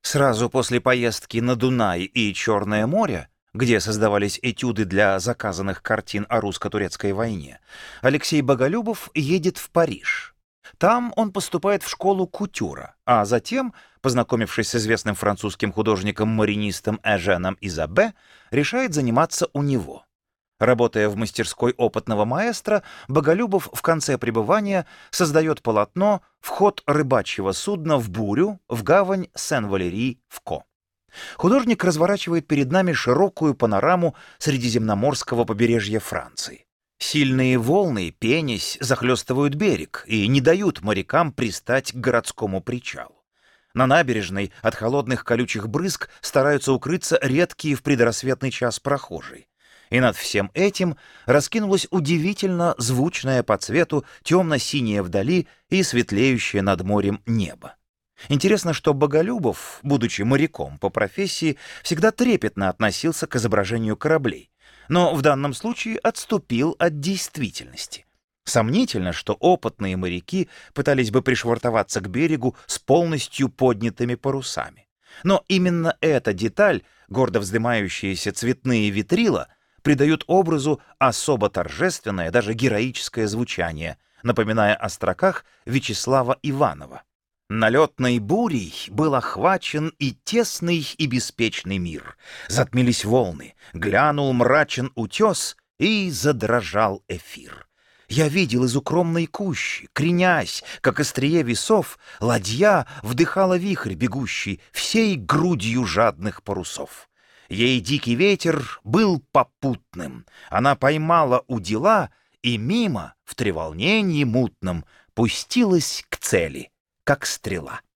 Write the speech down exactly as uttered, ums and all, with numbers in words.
Сразу после поездки на Дунай и Черное море, где создавались этюды для заказанных картин о русско-турецкой войне, Алексей Боголюбов едет в Париж. Там он поступает в школу кутюра, а затем, познакомившись с известным французским художником-маринистом Эженом Изабе, решает заниматься у него. Работая в мастерской опытного маэстро, Боголюбов в конце пребывания создает полотно «Вход рыбачьего судна в бурю в гавань Сен-Валери в Ко». Художник разворачивает перед нами широкую панораму средиземноморского побережья Франции. Сильные волны, пенясь, захлестывают берег и не дают морякам пристать к городскому причалу. На набережной от холодных колючих брызг стараются укрыться редкие в предрассветный час прохожие. И над всем этим раскинулось удивительно звучное по цвету темно-синее вдали и светлеющее над морем небо. Интересно, что Боголюбов, будучи моряком по профессии, всегда трепетно относился к изображению кораблей, но в данном случае отступил от действительности. Сомнительно, что опытные моряки пытались бы пришвартоваться к берегу с полностью поднятыми парусами. Но именно эта деталь, гордо вздымающиеся цветные ветрила, придают образу особо торжественное, даже героическое звучание, напоминая о строках Вячеслава Иванова. «Налетной бурей был охвачен и тесный, и беспечный мир. Затмились волны, глянул мрачен утес, и задрожал эфир. Я видел из укромной кущи, кренясь, как острие весов, ладья вдыхала вихрь бегущий всей грудью жадных парусов. Ей дикий ветер был попутным, она поймала удила и мимо, в треволнении мутном, пустилась к цели, как стрела.